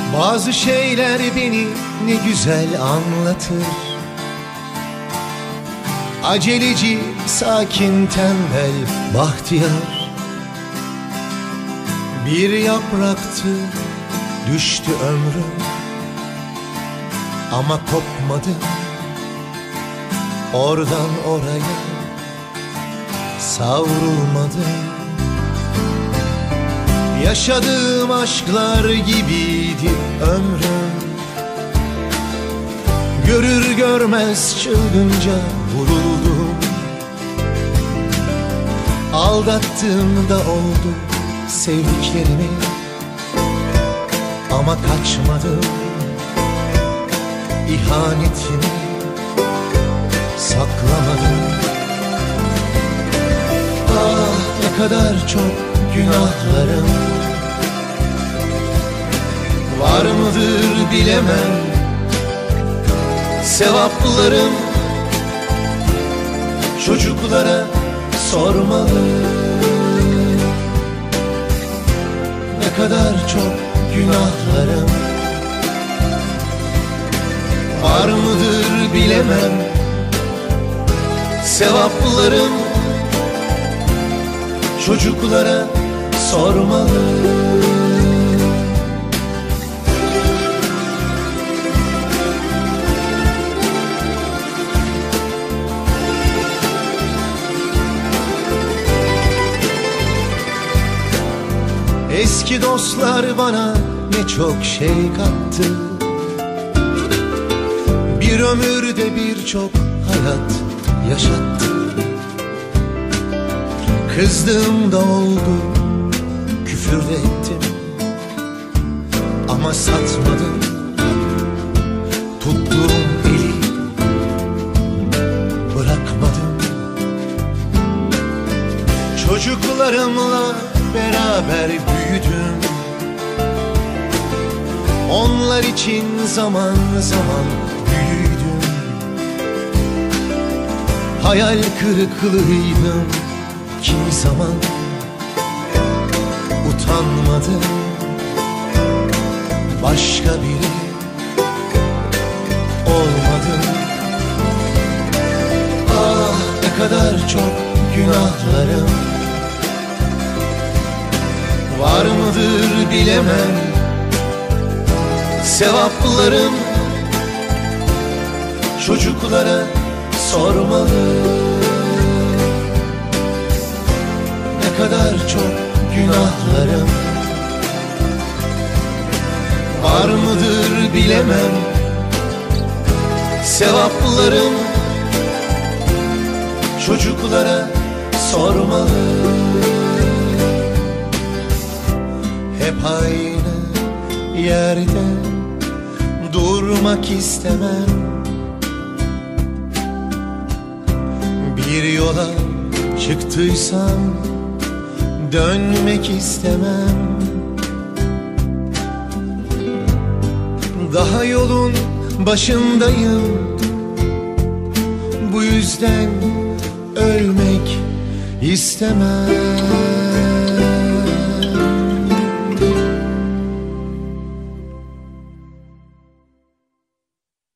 Bazı şeyler beni ne güzel anlatır. Aceleci, sakin, tembel, bahtiyar. Bir yapraktı, düştü ömrüm, ama kopmadı oradan oraya, savrulmadı. Yaşadığım aşklar gibiydi ömrüm. Görür görmez çılgınca vuruldum. Aldattığım da oldu sevdiklerimi, ama kaçmadım ihanetimi, saklamadım. Ah, ne kadar çok günahlarım var mıdır bilemem. Sevaplarım çocuklara sormalı. Ne kadar çok günahlarım var mıdır bilemem. Sevaplarım çocuklara sormalı. Eski dostlar bana ne çok şey kattı. Bir ömürde birçok hayat yaşattı. Kızdığım da oldu, küfür de ettim, ama satmadım tuttuğum eli, bırakmadım. Çocuklarımla beraber büyüdüm. Onlar için zaman zaman büyüdüm. Hayal kırıklığıydım kimi zaman, utanmadım başka biri olmadım. Ah, ne kadar çok günahlarım var mıdır bilemem. Sevaplarım çocuklara sormalı. Ne kadar çok günahlarım var mıdır bilemem. Sevaplarım çocuklara sormalı. Hep aynı yerde durmak istemem. Bir yola çıktıysam dönmek istemem. Daha yolun başındayım, bu yüzden ölmek istemem.